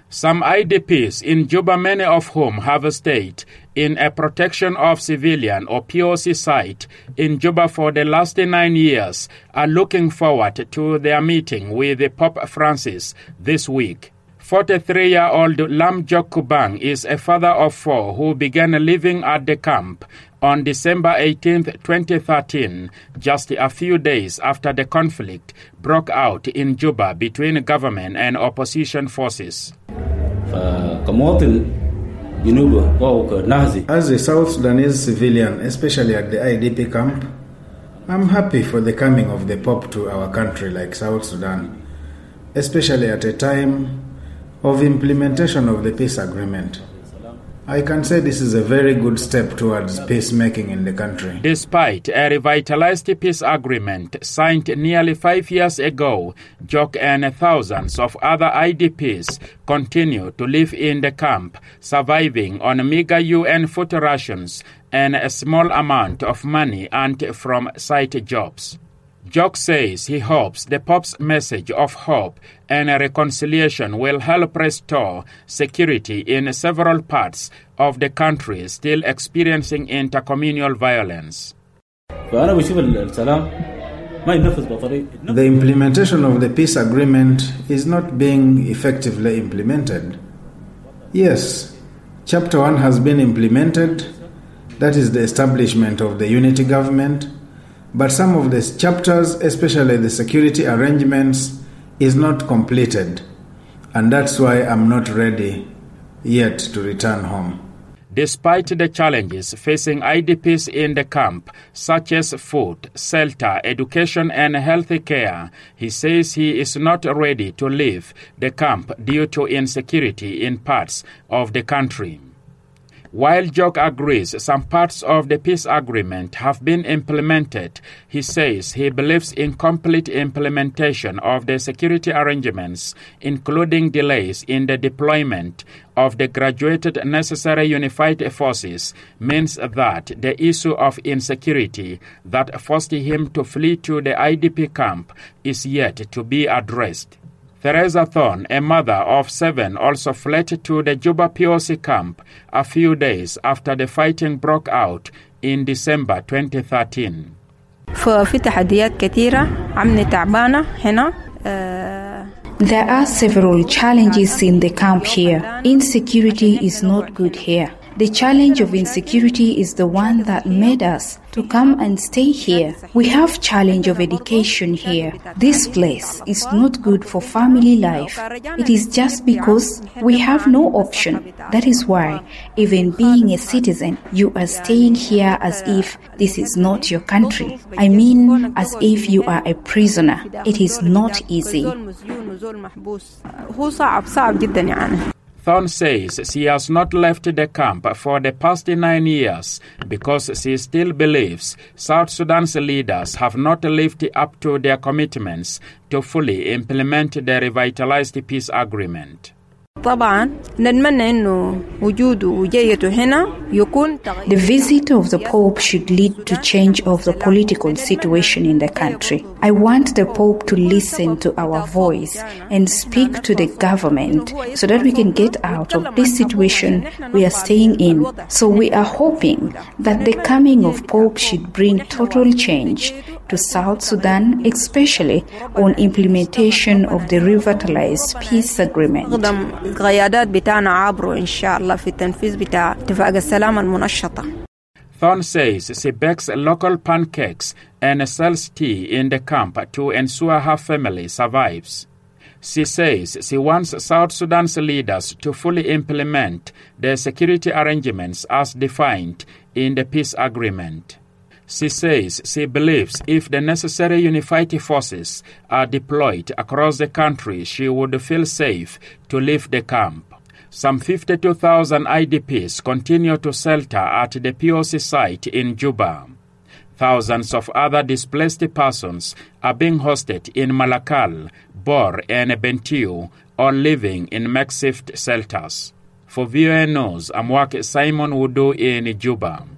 Some IDPs in Juba, many of whom have stayed in a protection of civilian or POC site in Juba for the last 9 years, are looking forward to their meeting with Pope Francis this week. 43-year-old Lam Jok Kubang is a father of 4 who began living at the camp on December 18, 2013, just a few days after the conflict broke out in Juba between government and opposition forces. As a South Sudanese civilian, especially at the IDP camp, I'm happy for the coming of the Pope to our country like South Sudan, especially at a time of implementation of the peace agreement. I can say this is a very good step towards peacemaking in the country. Despite a revitalized peace agreement signed nearly 5 years ago, Jok and thousands of other IDPs continue to live in the camp, surviving on meager UN food rations and a small amount of money earned from side jobs. Jok says he hopes the Pope's message of hope and reconciliation will help restore security in several parts of the country still experiencing intercommunal violence. The implementation of the peace agreement is not being effectively implemented. Yes, Chapter 1 has been implemented, that is the establishment of the unity government, but some of the chapters, especially the security arrangements, is not completed, and that's why I'm not ready yet to return home. Despite the challenges facing IDPs in the camp, such as food, shelter, education, and health care, he says he is not ready to leave the camp due to insecurity in parts of the country. While Jok agrees some parts of the peace agreement have been implemented, he says he believes in complete implementation of the security arrangements, including delays in the deployment of the graduated necessary unified forces, means that the issue of insecurity that forced him to flee to the IDP camp is yet to be addressed. Teresa Thorne, a mother of 7, also fled to the Juba POC camp a few days after the fighting broke out in December 2013. There are several challenges in the camp here. Insecurity is not good here. The challenge of insecurity is the one that made us to come and stay here. We have challenge of education here. This place is not good for family life. It is just because we have no option. That is why, even being a citizen, you are staying here as if this is not your country. I mean, as if you are a prisoner. It is not easy. Thorne says she has not left the camp for the past 9 years because she still believes South Sudan's leaders have not lived up to their commitments to fully implement the revitalized peace agreement. The visit of the Pope should lead to change of the political situation in the country. I want the Pope to listen to our voice and speak to the government so that we can get out of this situation we are staying in. So we are hoping that the coming of Pope should bring total change to South Sudan, especially on implementation of the revitalized peace agreement. Thorne says she bakes local pancakes and sells tea in the camp to ensure her family survives. She says she wants South Sudan's leaders to fully implement the security arrangements as defined in the peace agreement. She says she believes if the necessary unified forces are deployed across the country, she would feel safe to leave the camp. Some 52,000 IDPs continue to shelter at the POC site in Juba. Thousands of other displaced persons are being hosted in Malakal, Bor, and Bentiu, or living in makeshift shelters. For VOA News, I'm Simon Wudu in Juba.